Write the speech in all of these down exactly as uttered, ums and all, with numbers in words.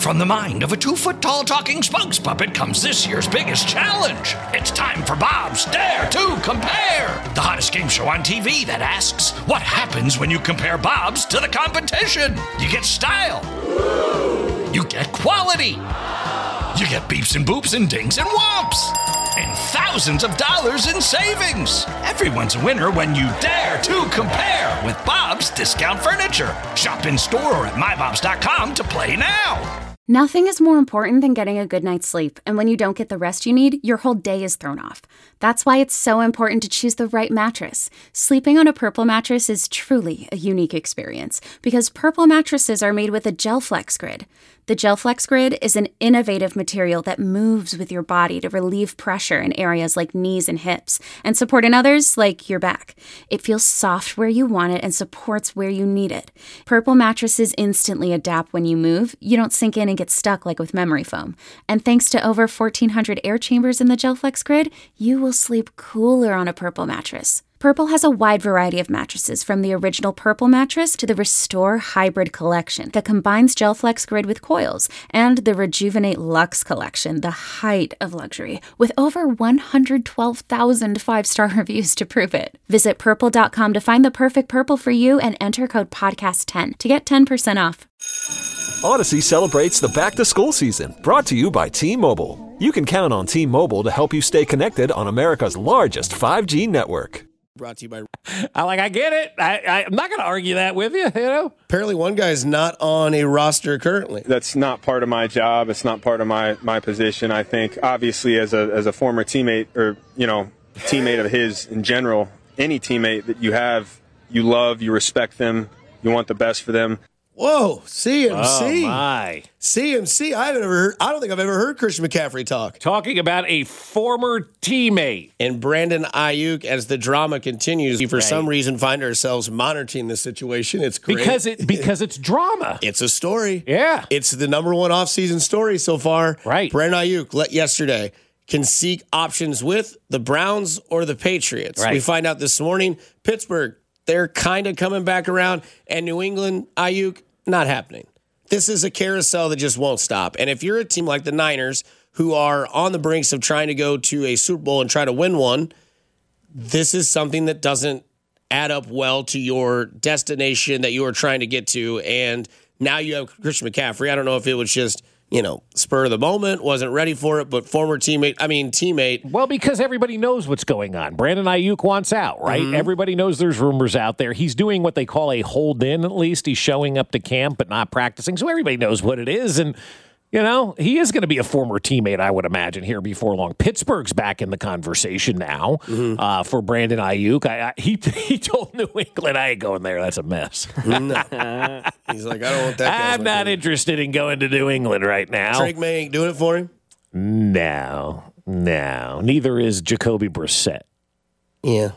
From the mind of a two-foot-tall talking spokes puppet comes this year's biggest challenge. It's time for Bob's Dare to Compare, the hottest game show on T V that asks, what happens when you compare Bobs to the competition? You get style. You get quality. You get beeps and boops and dings and whomps. And thousands of dollars in savings. Everyone's a winner when you dare to compare with Bob's Discount Furniture. Shop in store or at my bobs dot com to play now. Nothing is more important than getting a good night's sleep, and when you don't get the rest you need, your whole day is thrown off. That's why it's so important to choose the right mattress. Sleeping on a Purple mattress is truly a unique experience, because Purple mattresses are made with a GelFlex Grid. The GelFlex Grid is an innovative material that moves with your body to relieve pressure in areas like knees and hips, and support in others like your back. It feels soft where you want it and supports where you need it. Purple mattresses instantly adapt when you move. You don't sink in and get stuck like with memory foam. And thanks to over fourteen hundred air chambers in the GelFlex Grid, you will sleep cooler on a Purple mattress. Purple has a wide variety of mattresses, from the original Purple mattress to the Restore Hybrid collection that combines GelFlex Grid with coils, and the Rejuvenate Luxe collection, the height of luxury, with over one hundred twelve thousand five-star reviews to prove it. Visit purple dot com to find the perfect Purple for you and enter code podcast ten to get ten percent off. Odyssey celebrates the back-to-school season, brought to you by T-Mobile. You can count on T-Mobile to help you stay connected on America's largest five G network. Brought to you by... I like, I get it. I, I, I'm not going to argue that with you, you know? Apparently one guy's not on a roster currently. That's not part of my job. It's not part of my, my position. I think, obviously, as a as a former teammate, or, you know, teammate of his in general, any teammate that you have, you love, you respect them, you want the best for them. Whoa, C M C. Oh, my. C M C. I haven't ever heard, I don't think I've ever heard Christian McCaffrey talk. Talking about a former teammate. And Brandon Ayuk, as the drama continues, we for Right. some reason find ourselves monitoring this situation. It's great. Because it because it's drama. It's a story. Yeah. It's the number one offseason story so far. Right. Brandon Ayuk, let yesterday, can seek options with the Browns or the Patriots. Right. We find out this morning, Pittsburgh, they're kind of coming back around, and New England, Ayuk, not happening. This is a carousel that just won't stop. And if you're a team like the Niners, who are on the brinks of trying to go to a Super Bowl and try to win one, this is something that doesn't add up well to your destination that you are trying to get to. And now you have Christian McCaffrey. I don't know if it was just, you know, spur of the moment, wasn't ready for it, but former teammate, I mean, teammate. Well, because everybody knows what's going on. Brandon Ayuk wants out, right? Mm-hmm. Everybody knows there's rumors out there. He's doing what they call a hold in, at least. He's showing up to camp but not practicing, so everybody knows what it is. And, you know, he is going to be a former teammate, I would imagine, here before long. Pittsburgh's back in the conversation now mm-hmm. uh, for Brandon Ayuk. I, I, he, he told New England, I ain't going there. That's a mess. No. He's like, I don't want that. I'm not interested in going to New England right now. Drake May ain't doing it for him? No, no. Neither is Jacoby Brissett. Yeah.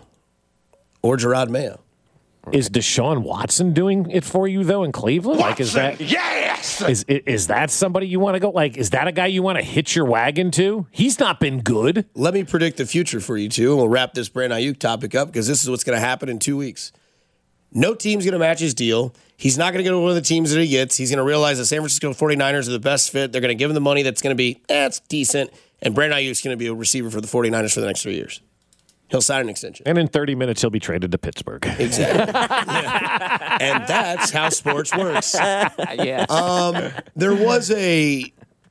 Or Gerard Mayo. Is Deshaun Watson doing it for you, though, in Cleveland? Watson, like, is that yes! Is, is is that somebody you want to go? Like, is that a guy you want to hitch your wagon to? He's not been good. Let me predict the future for you, too, and we'll wrap this Brandon Ayuk topic up, because this is what's going to happen in two weeks. No team's going to match his deal. He's not going to go to one of the teams that he gets. He's going to realize the San Francisco forty-niners are the best fit. They're going to give him the money that's going to be, that's eh, decent. And Brandon Ayuk's going to be a receiver for the forty-niners for the next three years. He'll sign an extension. And in thirty minutes, he'll be traded to Pittsburgh. Exactly. Yeah. And that's how sports works. Yes. Um, there was a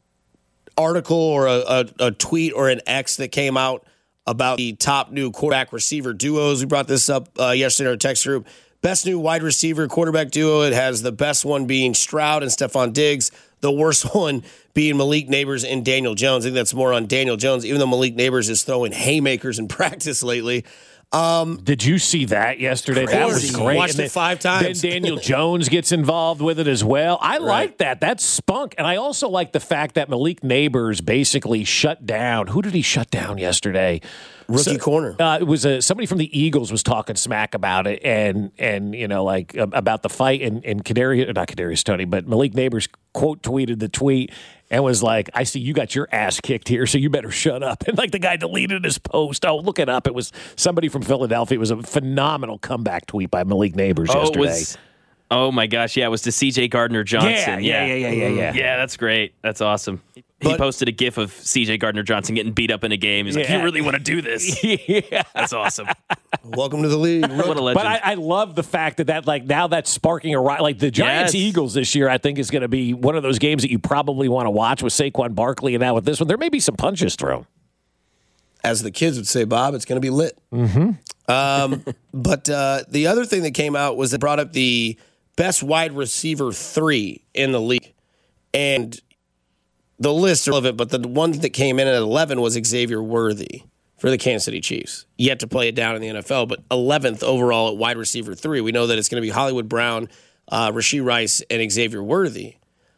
article or a, a, a tweet or an X that came out about the top new quarterback receiver duos. We brought this up uh, yesterday in our text group. Best new wide receiver quarterback duo. It has the best one being Stroud and Stephon Diggs. The worst one being Malik Neighbors and Daniel Jones. I think that's more on Daniel Jones, even though Malik Neighbors is throwing haymakers in practice lately. Um, Did you see that yesterday? Crazy. That was great. Watched And it then, five times. Then Daniel Jones gets involved with it as well. I Right. like that. That's spunk. And I also like the fact that Malik Neighbors basically shut down. Who did he shut down yesterday? Rookie So- corner. Uh, it was a, somebody from the Eagles was talking smack about it, and and you know like uh, about the fight, and and Kadarius, not Kadarius Toney, but Malik Neighbors quote tweeted the tweet and was like, "I see you got your ass kicked here, so you better shut up." And like the guy deleted his post. Oh, look it up. It was somebody from Philadelphia. It was a phenomenal comeback tweet by Malik Neighbors Oh, yesterday. it was Oh, my gosh. Yeah, it was to C J Gardner-Johnson. Yeah, yeah, yeah, yeah, yeah, yeah. Yeah, that's great. That's awesome. He But- posted a GIF of C J Gardner-Johnson getting beat up in a game. He's like, Yeah. you really want to do this? yeah. That's awesome. Welcome to the league. What a legend. But I, I love the fact that that like now that's sparking a ri- like the Giants Yes. Eagles this year. I think is going to be one of those games that you probably want to watch with Saquon Barkley, and now with this one, there may be some punches thrown. As the kids would say, Bob, it's going to be lit. Mm-hmm. Um, but uh, the other thing that came out was they brought up the best wide receiver three in the league. And the list of it, but the one that came in at eleven was Xavier Worthy for the Kansas City Chiefs. Yet to play it down in the N F L, but eleventh overall at wide receiver three. We know that it's going to be Hollywood Brown, uh, Rashee Rice, and Xavier Worthy.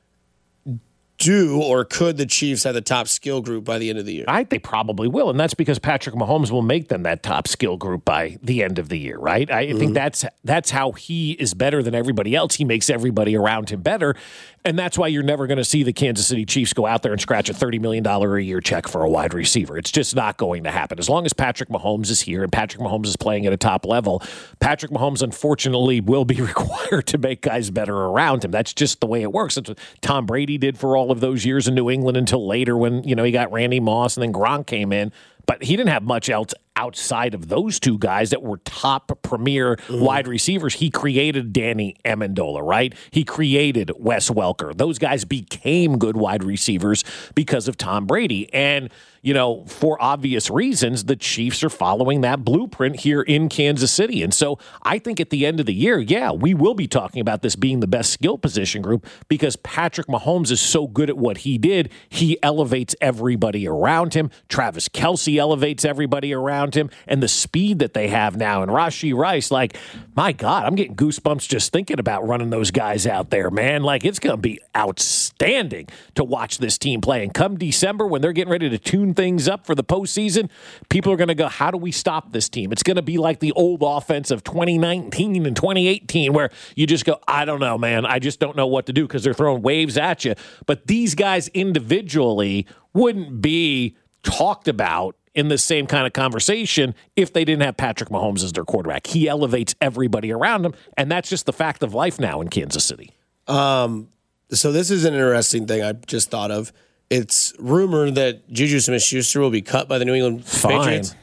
Do or could the Chiefs have the top skill group by the end of the year? I think they probably will, and that's because Patrick Mahomes will make them that top skill group by the end of the year, right? I mm-hmm. think that's that's how he is better than everybody else. He makes everybody around him better, and that's why you're never going to see the Kansas City Chiefs go out there and scratch a thirty million dollars a year check for a wide receiver. It's just not going to happen. As long as Patrick Mahomes is here and Patrick Mahomes is playing at a top level, Patrick Mahomes, unfortunately, will be required to make guys better around him. That's just the way it works. That's what Tom Brady did for all of those years in New England until later when, you know, he got Randy Moss and then Gronk came in. But he didn't have much else outside of those two guys that were top premier mm-hmm. wide receivers. He created Danny Amendola, right? He created Wes Welker. Those guys became good wide receivers because of Tom Brady. And, you know, for obvious reasons, the Chiefs are following that blueprint here in Kansas City. And so I think at the end of the year, yeah, we will be talking about this being the best skill position group because Patrick Mahomes is so good at what he did. He elevates everybody around him. Travis Kelce elevates everybody around him, and the speed that they have now. And Rashee Rice, like, my God, I'm getting goosebumps just thinking about running those guys out there, man. Like, it's going to be outstanding to watch this team play. And come December, when they're getting ready to tune things up for the postseason, people are going to go, how do we stop this team? It's going to be like the old offense of twenty nineteen and twenty eighteen, where you just go, I don't know, man. I just don't know what to do because they're throwing waves at you. But these guys individually wouldn't be talked about in the same kind of conversation if they didn't have Patrick Mahomes as their quarterback. He elevates everybody around him, and that's just the fact of life now in Kansas City. Um, so this is an interesting thing I just thought of. It's rumored that Juju Smith-Schuster will be cut by the New England Fine. Patriots.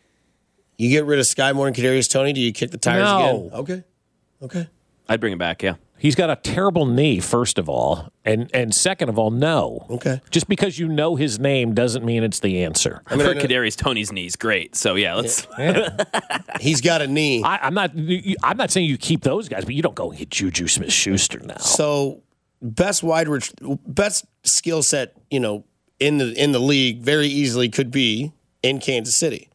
You get rid of Sky Moore and Kadarius Toney, do you kick the tires No. again? Okay. Okay. I'd bring him back, yeah. He's got a terrible knee, first of all, and and second of all, no. Okay. Just because you know his name doesn't mean it's the answer. I've heard Kadarius Toney's knee's great, so yeah, let's. Yeah. He's got a knee. I, I'm not. I'm not saying you keep those guys, but you don't go and get Juju Smith-Schuster now. So best wide ret- best skill set, you know, in the in the league very easily could be in Kansas City.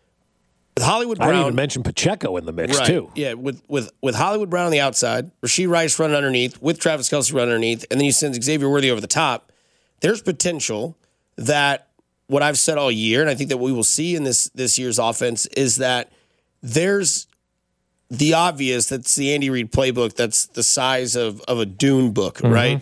With Hollywood Brown, I didn't even mention Pacheco in the mix right, too. Yeah, with with with Hollywood Brown on the outside, Rashee Rice running underneath, with Travis Kelce running underneath, and then you send Xavier Worthy over the top. There's potential that what I've said all year, and I think that we will see in this this year's offense is that there's the obvious. That's the Andy Reid playbook. That's the size of of a Dune book, mm-hmm. right?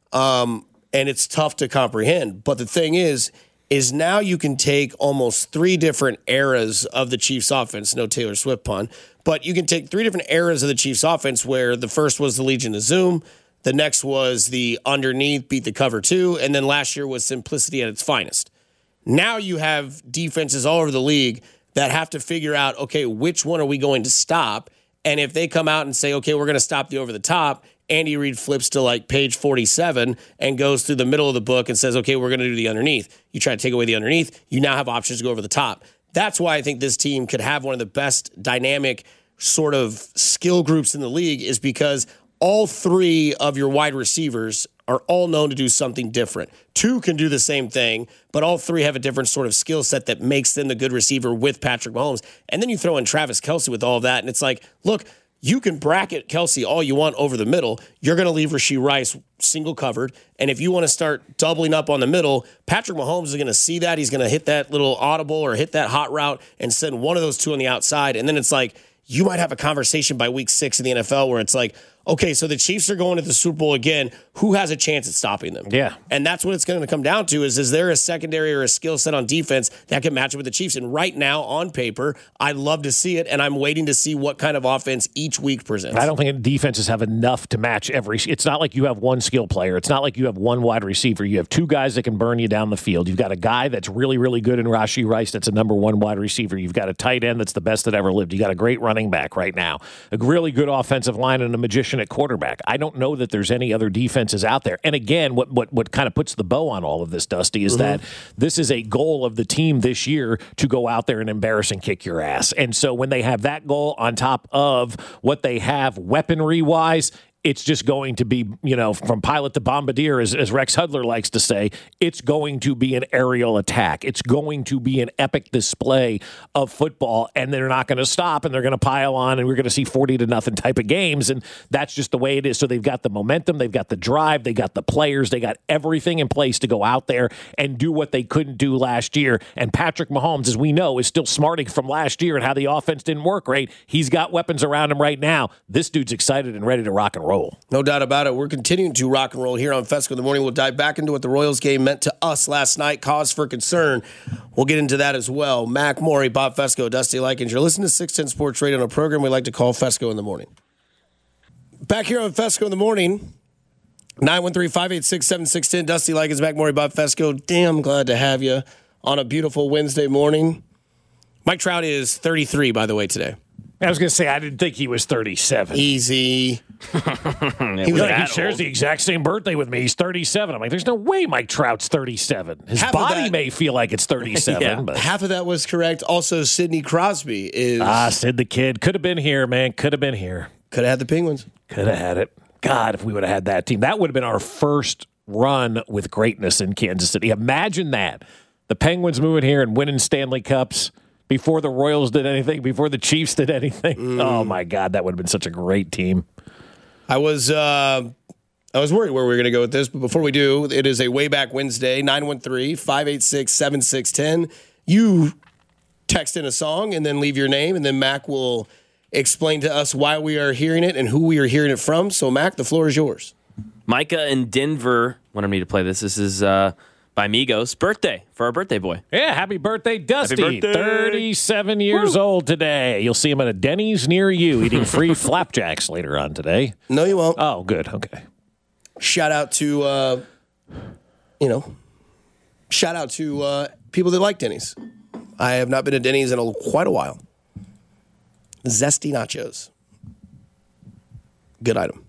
Um, and it's tough to comprehend. But the thing is. is now you can take almost three different eras of the Chiefs offense. No Taylor Swift pun. But you can take three different eras of the Chiefs offense where the first was the Legion of Zoom, the next was the underneath, beat the cover two, and then last year was simplicity at its finest. Now you have defenses all over the league that have to figure out, okay, which one are we going to stop? And if they come out and say, okay, we're going to stop the over the top, Andy Reid flips to like page forty-seven and goes through the middle of the book and says, okay, we're going to do the underneath. You try to take away the underneath, you now have options to go over the top. That's why I think this team could have one of the best dynamic sort of skill groups in the league is because all three of your wide receivers are all known to do something different. Two can do the same thing, but all three have a different sort of skill set that makes them the good receiver with Patrick Mahomes. And then you throw in Travis Kelce with all of that, and it's like, look, you can bracket Kelce all you want over the middle. You're going to leave Rashee Rice single covered. And if you want to start doubling up on the middle, Patrick Mahomes is going to see that. He's going to hit that little audible or hit that hot route and send one of those two on the outside. And then it's like, you might have a conversation by week six in the N F L where it's like, okay, so the Chiefs are going to the Super Bowl again. Who has a chance at stopping them? Yeah. And that's what it's going to come down to is, is there a secondary or a skill set on defense that can match up with the Chiefs? And right now, on paper, I'd love to see it, and I'm waiting to see what kind of offense each week presents. I don't think defenses have enough to match every. It's not like you have one skill player. It's not like you have one wide receiver. You have two guys that can burn you down the field. You've got a guy that's really, really good in Rashee Rice that's a number one wide receiver. You've got a tight end that's the best that ever lived. You got a great running back right now, a really good offensive line, and a magician at quarterback. I don't know that there's any other defenses out there. And again, what what what kind of puts the bow on all of this, Dusty, is mm-hmm. that this is a goal of the team this year to go out there and embarrass and kick your ass. And so when they have that goal on top of what they have weaponry-wise, it's just going to be, you know, from pilot to bombardier, as, as Rex Hudler likes to say, it's going to be an aerial attack. It's going to be an epic display of football, and they're not going to stop, and they're going to pile on, and we're going to see forty to nothing type of games, and that's just the way it is. So they've got the momentum, they've got the drive, they got the players, they got everything in place to go out there and do what they couldn't do last year. And Patrick Mahomes, as we know, is still smarting from last year and how the offense didn't work right. He's got weapons around him right now. This dude's excited and ready to rock and roll. No doubt about it. We're continuing to rock and roll here on Fesco in the Morning. We'll dive back into what the Royals game meant to us last night. Cause for concern. We'll get into that as well. Mac Morey, Bob Fesco, Dusty Likens. You're listening to six ten Sports Radio on a program we like to call Fesco in the Morning. Back here on Fesco in the Morning, nine one three, five eight six, seven six one zero. Dusty Likens, Mac Morey, Bob Fesco. Damn glad to have you on a beautiful Wednesday morning. Mike Trout is thirty-three, by the way, today. I was going to say, I didn't think he was thirty-seven. Easy. he was like, he shares the exact same birthday with me. He's thirty-seven. I'm like, there's no way Mike Trout's thirty-seven. His Half body that, may feel like it's thirty-seven. yeah. But half of that was correct. Also, Sidney Crosby is... Ah, Sid the Kid. Could have been here, man. Could have been here. Could have had the Penguins. Could have had it. God, if we would have had that team. That would have been our first run with greatness in Kansas City. Imagine that. The Penguins moving here and winning Stanley Cups before the Royals did anything, before the Chiefs did anything. Mm. Oh, my God, that would have been such a great team. I was uh, I was worried where we were going to go with this, but before we do, it is a Way Back Wednesday, nine one three, five eight six, seven six one zero. You text in a song and then leave your name, and then Mac will explain to us why we are hearing it and who we are hearing it from. So, Mac, the floor is yours. Micah in Denver wanted me to play this. This is... Uh, by Migos' birthday, for our birthday boy. Yeah, happy birthday, Dusty. Happy birthday. thirty-seven years Woo. Old today. You'll see him at a Denny's near you eating free flapjacks later on today. No, you won't. Oh, good. Okay. Shout out to, uh, you know, shout out to uh, people that like Denny's. I have not been to Denny's in a, quite a while. Zesty nachos. Good item.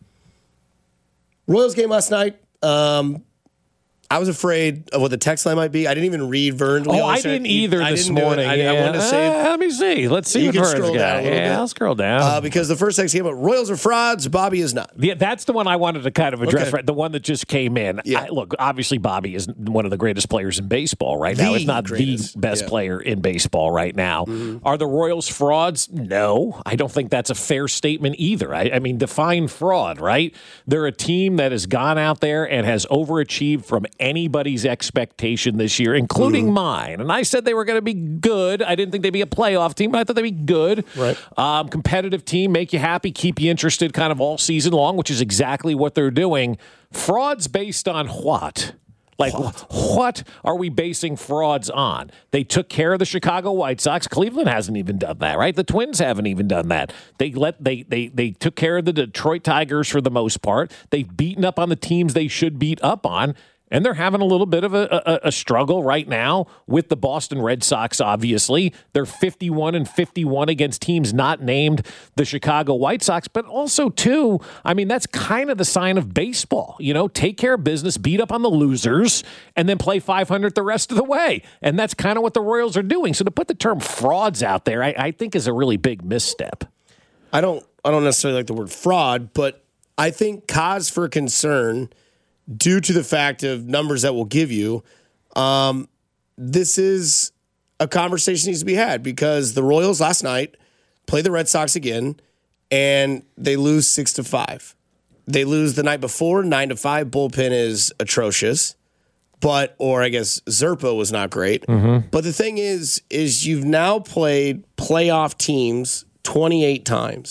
Royals game last night. Um... I was afraid of what the text line might be. I didn't even read Vern. Oh, I didn't either I this didn't morning. I, Yeah. I wanted to say. Uh, let me see. Let's see you what can Vern's scroll got. down a little yeah, bit. I'll scroll down. Uh, because the first text came up, Royals are frauds, Bobby is not. Yeah, that's the one I wanted to kind of address, Okay. right? The one that just came in. Yeah. I, look, obviously Bobby is one of the greatest players in baseball right The now, if not greatest. the best Yeah. player in baseball right now. Mm-hmm. Are the Royals frauds? No, I don't think that's a fair statement either. I, I mean, define fraud, right? They're a team that has gone out there and has overachieved from anybody's expectation this year, including mm-hmm. mine. And I said they were going to be good. I didn't think they'd be a playoff team, but I thought they'd be good. Right. Um, competitive team, make you happy, keep you interested kind of all season long, which is exactly what they're doing. Frauds based on what? Like, what? what are we basing frauds on? They took care of the Chicago White Sox. Cleveland hasn't even done that, right? The Twins haven't even done that. They let they they they took care of the Detroit Tigers for the most part. They've beaten up on the teams they should beat up on. And they're having a little bit of a, a, a struggle right now with the Boston Red Sox, obviously. They're fifty-one and fifty-one against teams not named the Chicago White Sox. But also, too, I mean, that's kind of the sign of baseball. You know, take care of business, beat up on the losers, and then play five hundred the rest of the way. And that's kind of what the Royals are doing. So to put the term frauds out there, I, I think is a really big misstep. I don't, I don't necessarily like the word fraud, but I think cause for concern due to the fact of numbers that we'll give you, um, this is a conversation that needs to be had because the Royals last night play the Red Sox again, and they lose six to five. They lose the night before nine to five. Bullpen is atrocious, but or I guess Zerpa was not great. Mm-hmm. But the thing is, is you've now played playoff teams twenty-eight times.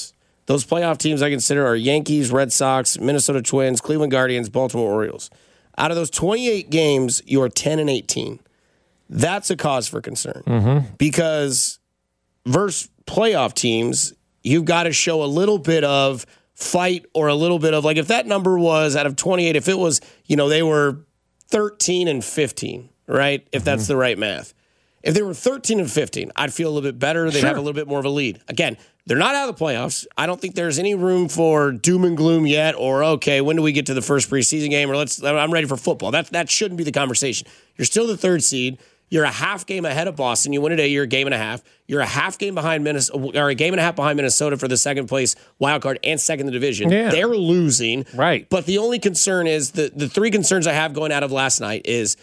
Those playoff teams I consider are Yankees, Red Sox, Minnesota Twins, Cleveland Guardians, Baltimore Orioles. Out of those twenty-eight games, you're ten and eighteen. That's a cause for concern Mm-hmm. because versus playoff teams, you've got to show a little bit of fight or a little bit of, like, if that number was out of twenty-eight, if it was, you know, they were thirteen and fifteen, right? If that's Mm-hmm. the right math. If they were thirteen and fifteen, I'd feel a little bit better. They'd Sure. have a little bit more of a lead. Again, they're not out of the playoffs. I don't think there's any room for doom and gloom yet, or, okay, when do we get to the first preseason game, or let's, I'm ready for football. That, that shouldn't be the conversation. You're still the third seed. You're a half game ahead of Boston. You win today, you're a game and a half. You're a half game behind Minnesota, or a game and a half behind Minnesota for the second place wild card and second in the division. Yeah. They're losing. Right. But the only concern is, the, the three concerns I have going out of last night is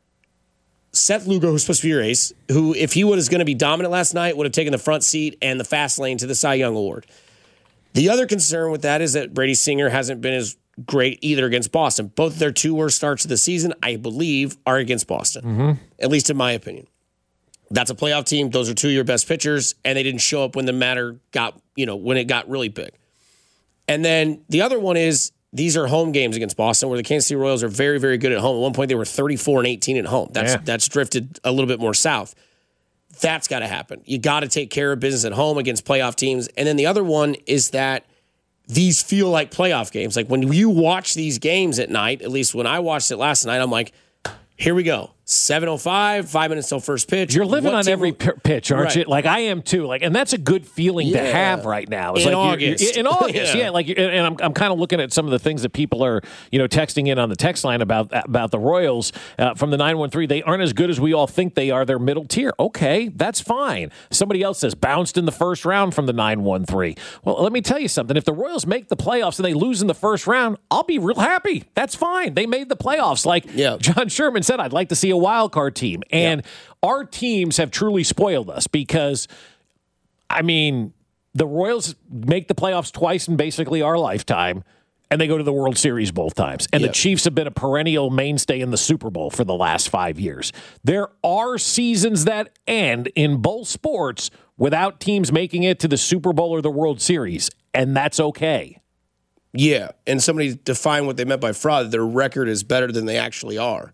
Seth Lugo, who's supposed to be your ace, who, if he was going to be dominant last night, would have taken the front seat and the fast lane to the Cy Young Award. The other concern with that is that Brady Singer hasn't been as great either against Boston. Both of their two worst starts of the season, I believe, are against Boston, Mm-hmm. at least in my opinion. That's a playoff team. Those are two of your best pitchers, and they didn't show up when the matter got, you know, when it got really big. And then the other one is, these are home games against Boston, where the Kansas City Royals are very, very good at home. At one point, they were thirty-four and eighteen at home. That's Yeah. that's drifted a little bit more south. That's got to happen. You got to take care of business at home against playoff teams. And then the other one is that these feel like playoff games. Like when you watch these games at night, at least when I watched it last night, I'm like, here we go. seven oh five, five minutes till first pitch. You're living What on team every will- p- pitch, aren't Right. you? Like I am too. Like, and that's a good feeling to Yeah. have right now. It's In like you're- August. you're- in August, Yeah. yeah. Like, you're- and I'm I'm kind of looking at some of the things that people are, you know, texting in on the text line about about the Royals uh, from the nine one three. They aren't as good as we all think they are. They're middle tier. Okay, that's fine. Somebody else says bounced in the first round from the nine one three. Well, let me tell you something. If the Royals make the playoffs and they lose in the first round, I'll be real happy. That's fine. They made the playoffs. Like Yeah. John Sherman said, I'd like to see a wild card team. And our teams have truly spoiled us because, I mean, the Royals make the playoffs twice in basically our lifetime, and they go to the World Series both times. And Yep. the Chiefs have been a perennial mainstay in the Super Bowl for the last five years. There are seasons that end in both sports without teams making it to the Super Bowl or the World Series, and that's okay. Yeah, and somebody defined what they meant by fraud, that their record is better than they actually are.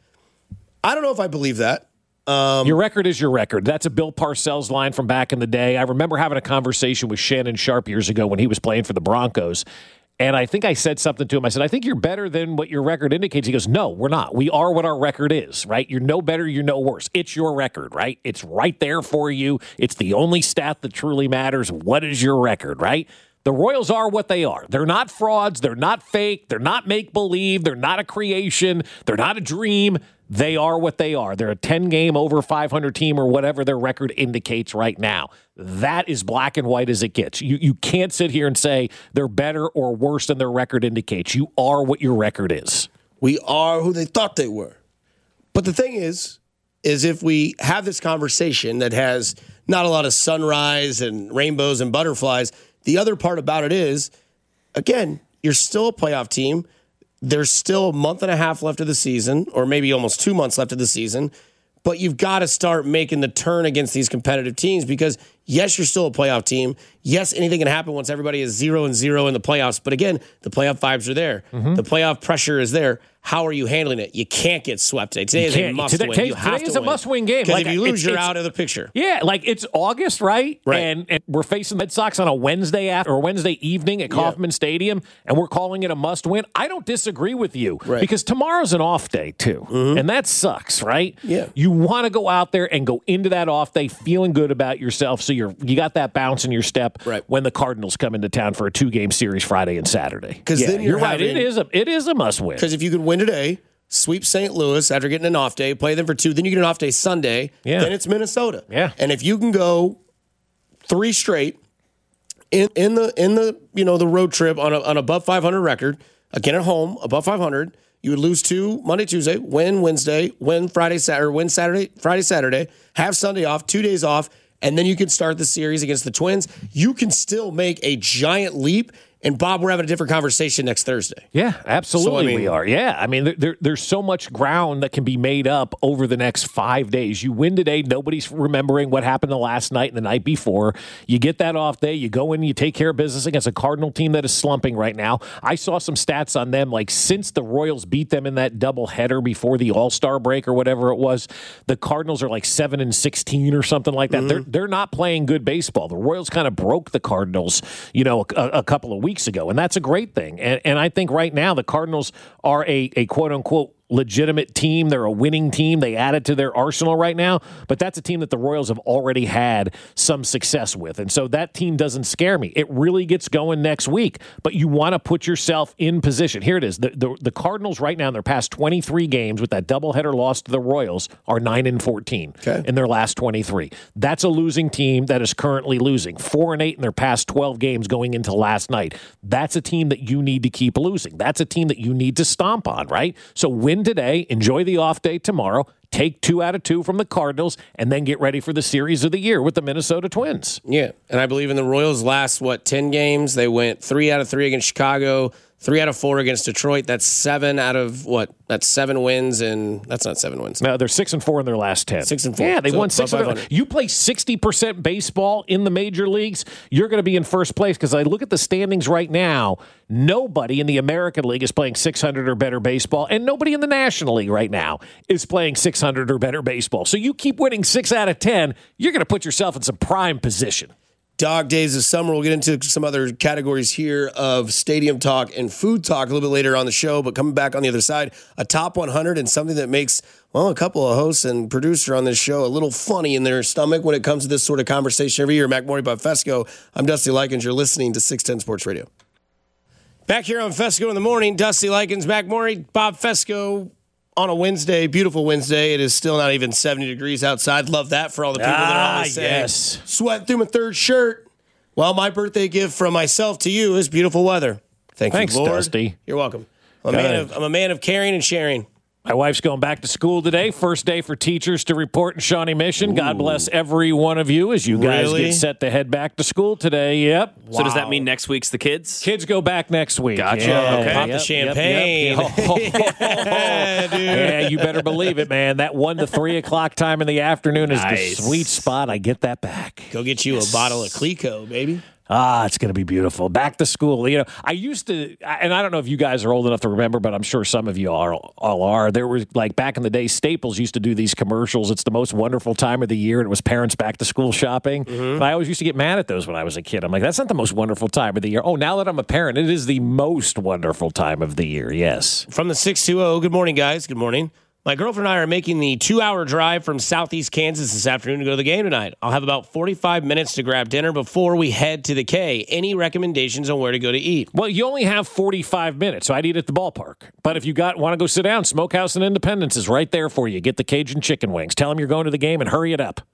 I don't know if I believe that. Um, Your record is your record. That's a Bill Parcells line from back in the day. I remember having a conversation with Shannon Sharp years ago when he was playing for the Broncos. And I think I said something to him. I said, I think you're better than what your record indicates. He goes, no, we're not. We are what our record is, right? You're no better, you're no worse. It's your record, right? It's right there for you. It's the only stat that truly matters. What is your record, right? The Royals are what they are. They're not frauds. They're not fake. They're not make-believe. They're not a creation. They're not a dream. They are what they are. They're a ten-game over five hundred team or whatever their record indicates right now. That is black and white as it gets. You you can't sit here and say they're better or worse than their record indicates. You are what your record is. We are who they thought they were. But the thing is, is if we have this conversation that has not a lot of sunrise and rainbows and butterflies, the other part about it is, again, you're still a playoff team. There's still a month and a half left of the season, or maybe almost two months left of the season. But you've got to start making the turn against these competitive teams because, yes, you're still a playoff team. Yes, anything can happen once everybody is zero and zero in the playoffs. But again, the playoff vibes are there. Mm-hmm. The playoff pressure is there. How are you handling it? You can't get swept today. Today You is a can't. must Today- win. today- You have today to is a win. must-win game. Because Like, if you lose, it's- you're it's- out of the picture. Yeah, like it's August, right? Right. And, and we're facing the Red Sox on a Wednesday after or Wednesday evening at Kauffman Stadium, and we're calling it a must-win. I don't disagree with you Right. because tomorrow's an off day too, and that sucks, right? Yeah. You want to go out there and go into that off day feeling good about yourself, so you're you got that bounce in your step Right. when the Cardinals come into town for a two-game series Friday and Saturday. 'Cause Yeah, then you're right. having- It is a it is a must-win. Because if you could win today, sweep Saint Louis after getting an off day, play them for two, then you get an off day Sunday, Yeah. then it's Minnesota. Yeah. And if you can go three straight in, in the in the you know the road trip on a on above five hundred record, again at home, above five hundred, you would lose two Monday, Tuesday, win Wednesday, win Friday, Saturday, win Saturday, Friday, Saturday, have Sunday off, two days off, and then you can start the series against the Twins. You can still make a giant leap And Bob, we're having a different conversation next Thursday. Yeah, absolutely So, I mean- we are. Yeah, I mean, there, there, there's so much ground that can be made up over the next five days. You win today, nobody's remembering what happened the last night and the night before. You get that off day, you go in, you take care of business against a Cardinal team that is slumping right now. I saw some stats on them, like since the Royals beat them in that doubleheader before the All-Star break or whatever it was, the Cardinals are like seven and sixteen or something like that. Mm-hmm. They're they're not playing good baseball. The Royals kind of broke the Cardinals, you know, a, a couple of weeks ago, and that's a great thing. And, and I think right now the Cardinals are a, a quote-unquote legitimate team. They're a winning team. They added to their arsenal right now, but that's a team that the Royals have already had some success with. And so that team doesn't scare me. It really gets going next week, but you want to put yourself in position. Here it is. The, the, the Cardinals right now in their past twenty-three games with that doubleheader loss to the Royals are nine and fourteen okay. in their last twenty-three. That's a losing team that is currently losing. four and eight in their past twelve games going into last night. That's a team that you need to keep losing. That's a team that you need to stomp on, right? So win today, enjoy the off day tomorrow, take two out of two from the Cardinals, and then get ready for the series of the year with the Minnesota Twins. Yeah, and I believe in the Royals' last, what, ten games, they went three out of three against Chicago, three out of four against Detroit. That's seven out of, what, that's seven wins, and that's not seven wins. No, they're six and four in their last ten. Six and four. Yeah, they So won six of them. You play sixty percent baseball in the major leagues, you're going to be in first place, because I look at the standings right now, nobody in the American League is playing six hundred or better baseball, and nobody in the National League right now is playing six hundred or better baseball. So you keep winning six out of ten, you're going to put yourself in some prime position. Dog days of summer. We'll get into some other categories here of stadium talk and food talk a little bit later on the show. But coming back on the other side, a top one hundred and something that makes, well, a couple of hosts and producer on this show a little funny in their stomach when it comes to this sort of conversation every year. McMorty, Bob Fesco. I'm Dusty Likens. You're listening to six ten Sports Radio. Back here on Fesco in the morning, Dusty Likens, McMorty, Bob Fesco. On a Wednesday, beautiful Wednesday. It is still not even seventy degrees outside. Love that for all the people ah, that are always saying, yes. sweat through my third shirt. Well, my birthday gift from myself to you is beautiful weather. Thank Thanks, you, Lord. Dusty. You're welcome. I'm a, man of, I'm a man of caring and sharing. My wife's going back to school today. First day for teachers to report in Shawnee Mission. Ooh. God bless every one of you as you guys really? get set to head back to school today. Yep. Wow. So does that mean next week's the kids? Kids go back next week. Gotcha. Yeah. Okay. Pop Yep, the champagne. Yep, yep. Oh, oh, oh, oh. Yeah, dude. Yeah, you better believe it, man. That one to three o'clock time in the afternoon is Nice. the sweet spot. I get that back. Go get you yes. a bottle of Clico, baby. Ah, it's going to be beautiful. Back to school. You know, I used to, and I don't know if you guys are old enough to remember, but I'm sure some of you are, all are. There was, like, back in the day, Staples used to do these commercials. It's the most wonderful time of the year. And it was parents back to school shopping. Mm-hmm. But I always used to get mad at those when I was a kid. I'm like, that's not the most wonderful time of the year. Oh, now that I'm a parent, it is the most wonderful time of the year. Yes. From the six two zero, good morning, guys. Good morning. My girlfriend and I are making the two-hour drive from southeast Kansas this afternoon to go to the game tonight. I'll have about forty-five minutes to grab dinner before we head to the K. Any recommendations on where to go to eat? Well, you only have forty-five minutes, so I'd eat at the ballpark. But if you got want to go sit down, Smokehouse and Independence is right there for you. Get the Cajun chicken wings. Tell them you're going to the game and hurry it up.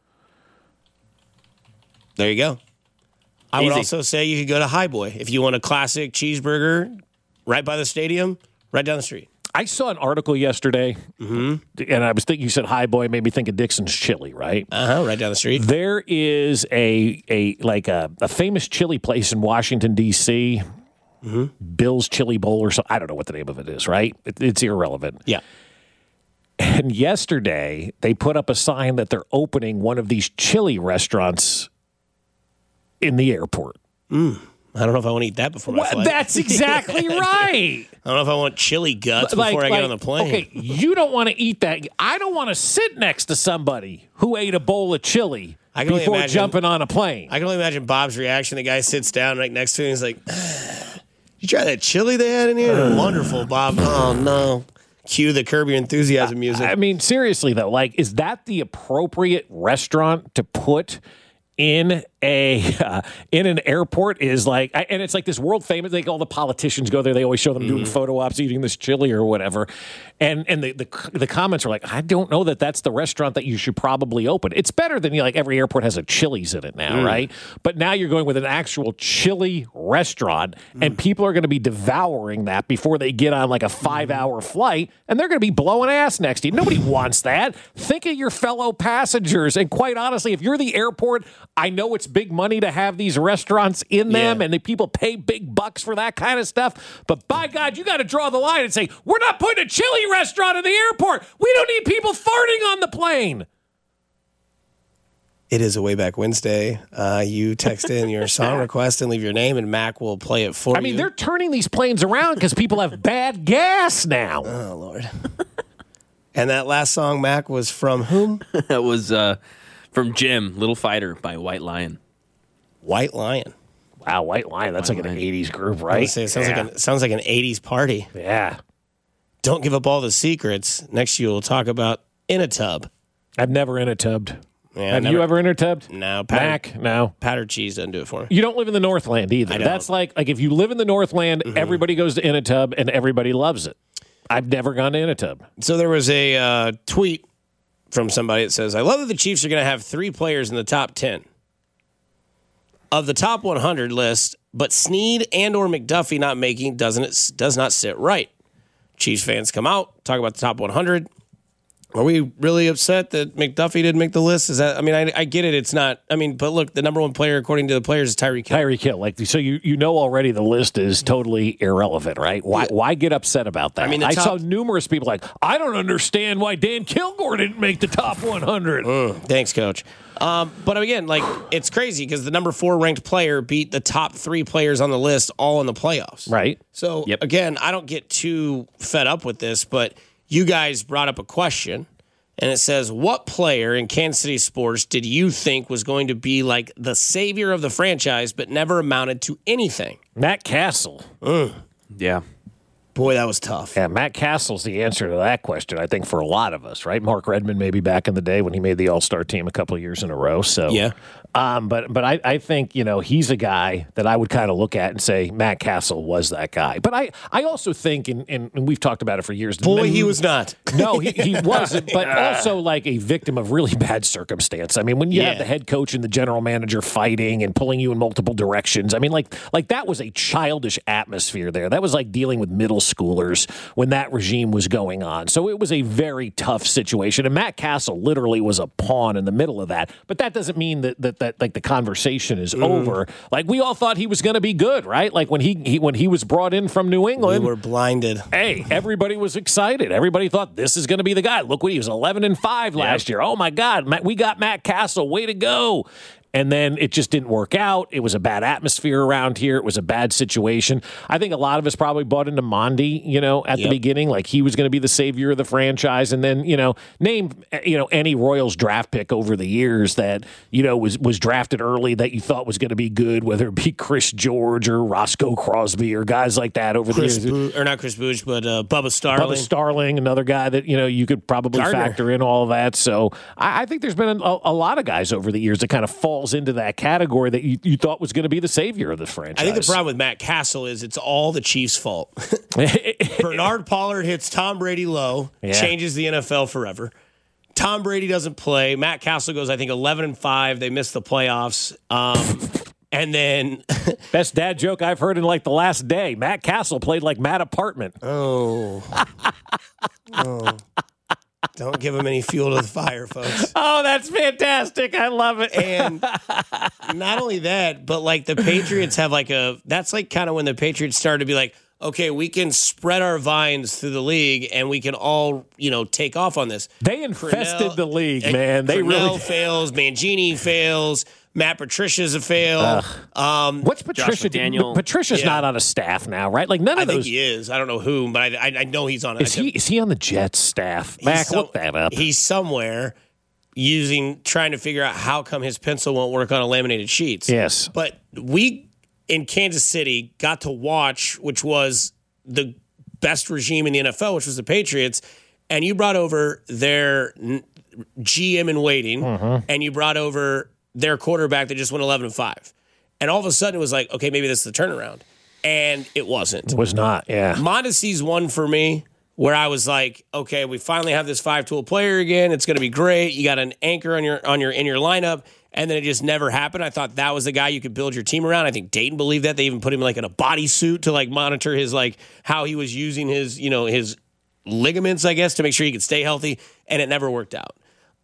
There you go. I Easy. would also say you could go to Highboy if you want a classic cheeseburger right by the stadium, right down the street. I saw an article yesterday, mm-hmm. and I was thinking, you said High Boy, made me think of Dixon's Chili, right? Uh-huh, right down the street. There is a a like a, a famous chili place in Washington, D C, mm-hmm. Bill's Chili Bowl or something. I don't know what the name of it is, right? It, it's irrelevant. Yeah. And yesterday, they put up a sign that they're opening one of these chili restaurants in the airport. Mm. I don't know if I want to eat that before my well, flight. That's exactly right. I don't know if I want chili guts like, before I like, get on the plane. Okay, you don't want to eat that. I don't want to sit next to somebody who ate a bowl of chili I can before imagine, jumping on a plane. I can only imagine Bob's reaction. The guy sits down right next to him. He's like, you try that chili they had in here? Uh, Wonderful, Bob. Oh, no. Cue the Curb Your Enthusiasm music. I mean, seriously, though, like, is that the appropriate restaurant to put in a uh, in an airport? Is like, and it's like this world famous. Like all the politicians go there. They always show them doing mm-hmm. photo ops eating this chili or whatever. And and the, the the comments are like, I don't know that that's the restaurant that you should probably open. It's better than, you know, like every airport has a Chili's in it now, mm. right? But now you're going with an actual chili restaurant, mm. and people are going to be devouring that before they get on like a five hour flight, and they're going to be blowing ass next to you. Nobody wants that. Think of your fellow passengers. And quite honestly, if you're the airport, I know it's big money to have these restaurants in them, Yeah. and the people pay big bucks for that kind of stuff. But by God, you got to draw the line and say, we're not putting a chili restaurant in the airport. We don't need people farting on the plane. It is a Way Back Wednesday. Uh, you text in your song request and leave your name, and Mac will play it for you. I mean, they're turning these planes around because people have bad gas now. Oh, Lord. And that last song, Mac, was from whom? That was uh, from Jim, Little Fighter by White Lion. White Lion. Wow, White Lion. That's White like an Lion. eighties group, I right? was gonna say, it sounds, yeah. like an, sounds like an eighties party. yeah. Don't give up all the secrets. Next, you'll talk about In a Tub. I've never intertubbed. Yeah, Have never- you ever intertubbed? No, Pat, Mac? No. Powdered cheese doesn't do it for me. You don't live in the Northland either. I don't. That's like like if you live in the Northland, Mm-hmm. everybody goes to Initub and everybody loves it. I've never gone to Initub. So there was a uh, tweet from somebody that says, I love that the Chiefs are going to have three players in the top ten of the top one hundred list, but Snead and or McDuffie not making doesn't it does not sit right. Chiefs fans come out, talk about the top one hundred. Are we really upset that McDuffie didn't make the list? Is that? I mean, I, I get it. It's not. I mean, but look, the number one player according to the players is Tyreek Hill. Tyreek Hill, like so, you you know already the list is totally irrelevant, right? Why why get upset about that? I mean, the I top- saw numerous people like, I don't understand why Dan Kilgore didn't make the top one hundred. Mm, thanks, coach. Um, but again, like it's crazy because the number four ranked player beat the top three players on the list all in the playoffs. Right. So Yep. again, I don't get too fed up with this, but you guys brought up a question, and it says, "What player in Kansas City sports did you think was going to be like the savior of the franchise, but never amounted to anything?" Matt Castle. Yeah. Boy, that was tough. Yeah, Matt Castle's the answer to that question, I think, for a lot of us, right? Mark Redmond maybe back in the day when he made the All-Star team a couple of years in a row. So Yeah. Um, but but I, I think, you know, he's a guy that I would kind of look at and say Matt Castle was that guy. But I, I also think, and, and we've talked about it for years. Boy, he was not. No, he, he wasn't, but also like a victim of really bad circumstance. I mean, when you Yeah. have the head coach and the general manager fighting and pulling you in multiple directions, I mean, like like that was a childish atmosphere there. That was like dealing with middle schoolers when that regime was going on. So it was a very tough situation. And Matt Castle literally was a pawn in the middle of that. But that doesn't mean that that, that like the conversation is Mm. over. Like we all thought he was going to be good, right? Like when he, he when he was brought in from New We England. were blinded. Hey, everybody was excited. Everybody thought this is going to be the guy. Look what he was, eleven and five last year. Oh my God, Matt, we got Matt Castle. Way to go. And then it just didn't work out. It was a bad atmosphere around here. It was a bad situation. I think a lot of us probably bought into Mondi, you know, at Yep. the beginning, like he was going to be the savior of the franchise. And then, you know, name, you know, any Royals draft pick over the years that, you know, was was drafted early that you thought was going to be good, whether it be Chris George or Roscoe Crosby or guys like that over Chris the years. Bo- or not Chris Booge, but uh, Bubba Starling. Bubba Starling, another guy that, you know, you could probably Gardner. factor in all of that. So I, I think there's been a, a lot of guys over the years that kind of falls into that category that you, you thought was going to be the savior of the franchise. I think the problem with Matt Castle is it's all the Chiefs' fault. Bernard Pollard hits Tom Brady low, Yeah. changes the N F L forever. Tom Brady doesn't play. Matt Castle goes, I think, eleven and five. They miss the playoffs. Um, and then, Best dad joke I've heard in like the last day. Matt Castle played like Matt Apartment. oh, oh, don't give him any fuel to the fire, folks. Oh, that's fantastic. I love it. And not only that, but like the Patriots have like a, that's like kind of when the Patriots started to be like, okay, we can spread our vines through the league and we can all, you know, take off on this. They infested Cornell- the league, eh, man. They Cornell really. fails, Mangini fails, Matt Patricia's a fail. Um, What's Patricia? McDaniel. Patricia's Yeah. not on a staff now, right? Like none of I think those. he is. I don't know who, but I, I, I know he's on it. Is he? Is he on the Jets staff? He's Mac, some- look that up. He's somewhere using, trying to figure out how come his pencil won't work on laminated sheets. Yes. But we in Kansas City got to watch, which was the best regime in the N F L, which was the Patriots. And you brought over their n- G M in waiting, Mm-hmm. and you brought over their quarterback that just went eleven and five. And all of a sudden it was like, okay, maybe this is the turnaround. And it wasn't. Was not. Yeah. Mondesi's one for me where I was like, okay, we finally have this five-tool player again. It's going to be great. You got an anchor on your on your in your lineup, and then it just never happened. I thought that was the guy you could build your team around. I think Dayton believed that. They even put him like in a bodysuit to like monitor his like how he was using his, you know, his ligaments, I guess, to make sure he could stay healthy, and it never worked out.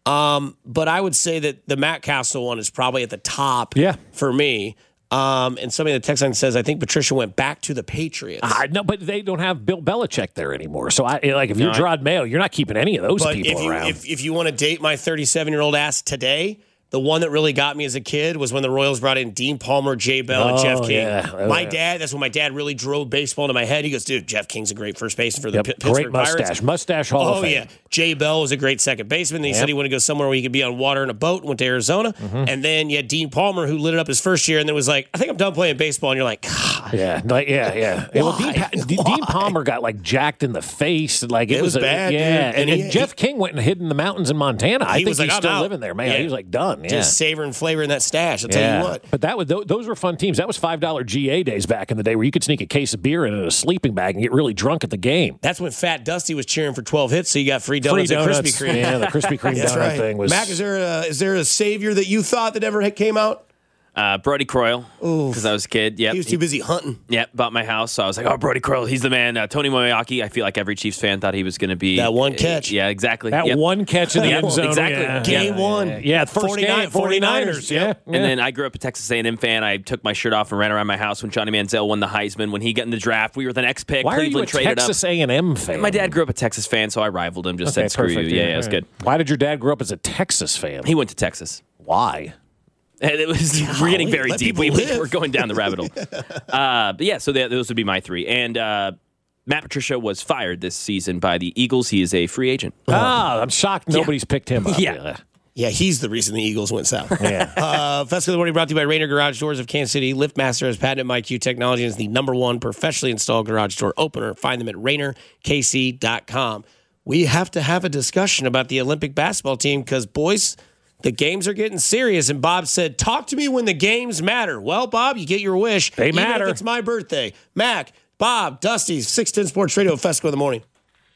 Um, but I would say that the Matt Castle one is probably at the top Yeah. for me. Um, and somebody in the text line says, I think Patricia went back to the Patriots. I know, but they don't have Bill Belichick there anymore. So, I like, if you're No, Gerard Mayo, you're not keeping any of those But people if you, around. if, if you want to date my thirty-seven-year-old ass today, the one that really got me as a kid was when the Royals brought in Dean Palmer, Jay Bell, and Oh, Jeff King. yeah. Oh, my yeah. dad, that's when my dad really drove baseball into my head. He goes, dude, Jeff King's a great first baseman for the Yep, P- great Pittsburgh mustache. Pirates. Mustache Hall Oh, of Fame. yeah. Jay Bell was a great second baseman. Then he Yep. said he wanted to go somewhere where he could be on water in a boat and went to Arizona. Mm-hmm. And then you had Dean Palmer, who lit it up his first year and then was like, I think I'm done playing baseball. And you're like, God. Yeah, like, yeah, yeah. yeah well, Dean, Why? Pa- D- Dean Why? Palmer got like jacked in the face. Like it, It was a, bad, Yeah, dude. and, And he- and Jeff King went and hid in the mountains in Montana. I He think was like, he's I'm still out. living there, man. Yeah. He was like done. Yeah. Just savoring flavor in that stash. I'll tell yeah. you what. But that was those were fun teams. That was five dollar G A days back in the day, where you could sneak a case of beer in a sleeping bag and get really drunk at the game. That's when Fat Dusty was cheering for twelve hits, so you got free Free donuts, at donuts, Krispy Kreme. yeah, the Krispy Kreme That's donut right. thing was. Mac, is there a, is there a savior that you thought that ever came out? Uh, Brody Croyle, because I was a kid. Yep. He was too busy hunting. Yep, bought my house. So I was like, oh, Brody Croyle, he's the man. Uh, Tony Moyaki, I feel like every Chiefs fan thought he was going to be. That one uh, catch. yeah, exactly. that Yep. one catch in the Yep, end zone. exactly. Yeah. Game yeah. one. Yeah, first forty-nine game, 49ers. Yeah. And then I grew up a Texas A and M fan. I took my shirt off and ran around my house when Johnny Manziel won the Heisman. When he got in the draft, we were the next pick. Why are you a Cleveland traded Texas up. A and M fan? My dad grew up a Texas fan, so I rivaled him. Just Okay, said, screw perfect, you. Yeah, yeah, yeah, it was all good. right. Why did your dad grow up as a Texas fan? He went to Texas. Why? And it was we're getting very let deep. people We, live. we're going down the rabbit hole. uh, but yeah, so that, those would be my three. And uh, Matt Patricia was fired this season by the Eagles. He is a free agent. Ah, I'm shocked nobody's picked him up. Yeah. Yeah, he's the reason the Eagles went south. Yeah. Uh, Festival of the Morning brought to you by Rainer Garage Doors of Kansas City. LiftMaster has patented M Q technology and is the number one professionally installed garage door opener. Find them at Rainer K C dot com. We have to have a discussion about the Olympic basketball team because, boys, the games are getting serious. And Bob said, talk to me when the games matter. Well, Bob, you get your wish. They even matter. If it's my birthday. Mac, Bob, Dusty, six ten Sports Radio, Festival of the Morning.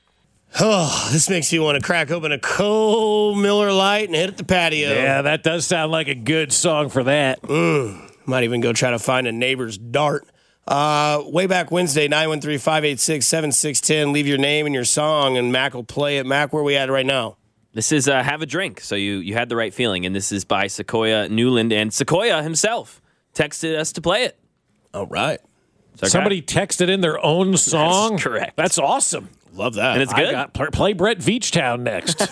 Oh, this makes you want to crack open a cold Miller Lite and hit at the patio. Yeah, that does sound like a good song for that. Might even go try to find a neighbor's dart. Uh, way back Wednesday, nine one three, five eight six, seven six one zero. Leave your name and your song, and Mac will play it. Mac, where are we at right now? This is uh, Have a Drink. So you, you had the right feeling. And this is by Sequoia Newland. And Sequoia himself texted us to play it. All right. So Somebody texted in their own song? That's correct. That's awesome. Love that. And it's I good. got play, play Brett Veachtown next.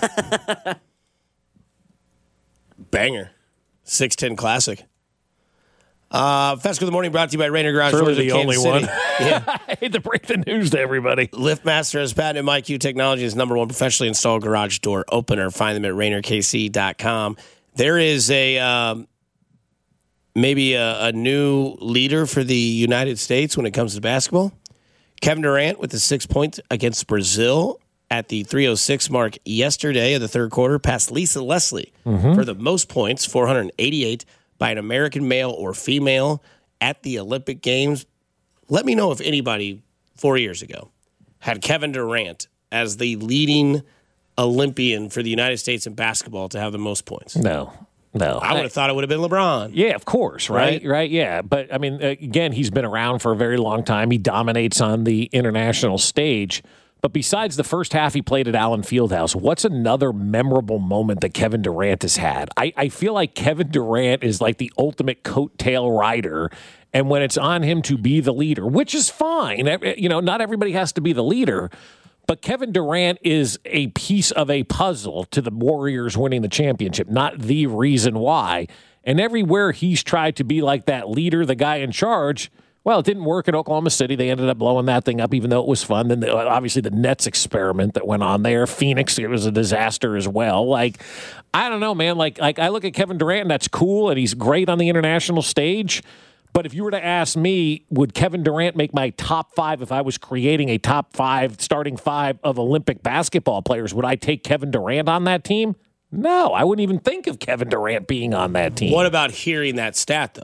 Banger. six ten classic. Uh, Festival of the Morning brought to you by Rainer Garage It's really Doors of the only Kansas City. one. Yeah. I hate to break the news to everybody. LiftMaster has patented M Q technology as number one professionally installed garage door opener. Find them at Rainer K C dot com. There is a um, maybe a, a new leader for the United States when it comes to basketball. Kevin Durant with the six points against Brazil at the three oh six mark yesterday of the third quarter, passed Lisa Leslie for the most points, four hundred eighty-eight, by an American male or female at the Olympic Games. Let me know if anybody four years ago had Kevin Durant as the leading Olympian for the United States in basketball to have the most points. No, no. I would have thought it would have been LeBron. Yeah, of course, right? Right? right? Yeah. But, I mean, uh, again, he's been around for a very long time. He dominates on the international stage. But besides the first half he played at Allen Fieldhouse, what's another memorable moment that Kevin Durant has had? I, I feel like Kevin Durant is like the ultimate coattail rider. And when it's on him to be the leader, which is fine, you know, not everybody has to be the leader. But Kevin Durant is a piece of a puzzle to the Warriors winning the championship, not the reason why. And everywhere he's tried to be like that leader, the guy in charge, well, it didn't work in Oklahoma City. They ended up blowing that thing up, even though it was fun. Then the, obviously the Nets experiment that went on there, Phoenix, it was a disaster as well. Like, I don't know, man. Like, like I look at Kevin Durant, and that's cool, and he's great on the international stage. But if you were to ask me, would Kevin Durant make my top five if I was creating a top five, starting five of Olympic basketball players? Would I take Kevin Durant on that team? No, I wouldn't even think of Kevin Durant being on that team. What about hearing that stat, though?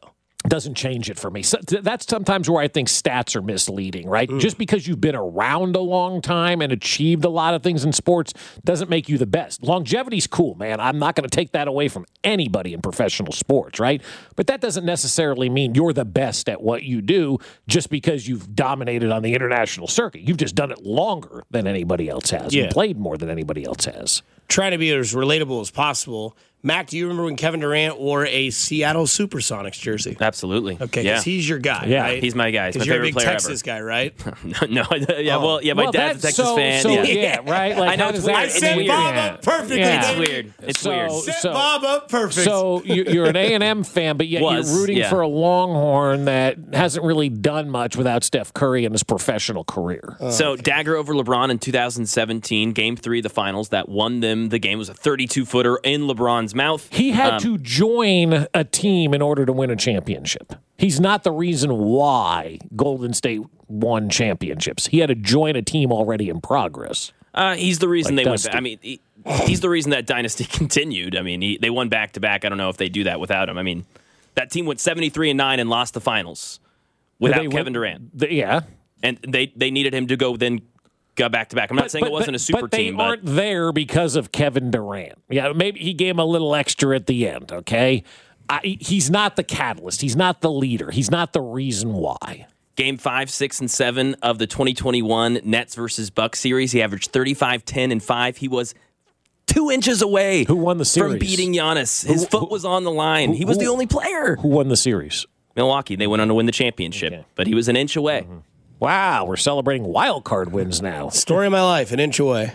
doesn't change it for me. So that's sometimes where I think stats are misleading, right? Mm. Just because you've been around a long time and achieved a lot of things in sports doesn't make you the best. Longevity's cool, man. I'm not going to take that away from anybody in professional sports, right? But that doesn't necessarily mean you're the best at what you do just because you've dominated on the international circuit. You've just done it longer than anybody else has. Yeah. You played more than anybody else has. Trying to be as relatable as possible. Mac, do you remember when Kevin Durant wore a Seattle Supersonics jersey? Absolutely. Okay, because yeah. he's your guy, yeah, right? He's my guy. He's my you're favorite a big player Texas ever. guy, right? no, yeah, oh. well, yeah, my well, dad's a Texas so, fan. So, yeah. yeah, right? Like, I know how it's does weird. that, I set weird. Bob yeah. up perfectly. Yeah. It's weird. It's so, weird. Set so, Bob up perfect. So you're an A and M fan, but yet Was, you're rooting yeah. for a Longhorn that hasn't really done much without Steph Curry in his professional career. Uh, so dagger over LeBron in two thousand seventeen, Game Three of the Finals that won them the game was a thirty-two footer in LeBron's mouth. He had um, to join a team in order to win a championship. He's not the reason why Golden State won championships. He had to join a team already in progress. Uh, he's the reason like they Dusty. went. I mean, he, he's the reason that dynasty continued. I mean, he, they won back to back. I don't know if they do that without him. I mean, that team went seventy-three and nine and lost the finals without They Kevin went- Durant. The, yeah. And they they needed him to go then go back to back. I'm not But- saying but- it wasn't but- a super but they team, but aren't there because of Kevin Durant. Yeah, maybe he gave him a little extra at the end, okay? I, he's not the catalyst. He's not the leader. He's not the reason why. Game five, six, and seven of the twenty twenty-one Nets versus Bucks series, he averaged thirty-five, ten, and five. He was two inches away Who won the series? from beating Giannis. His Who- foot who- was on the line. who- he was the who- only player. Who won the series? Milwaukee. They went on to win the championship, Okay. but he was an inch away. Mm-hmm. Wow, we're celebrating wild card wins now. Story of my life, an inch away.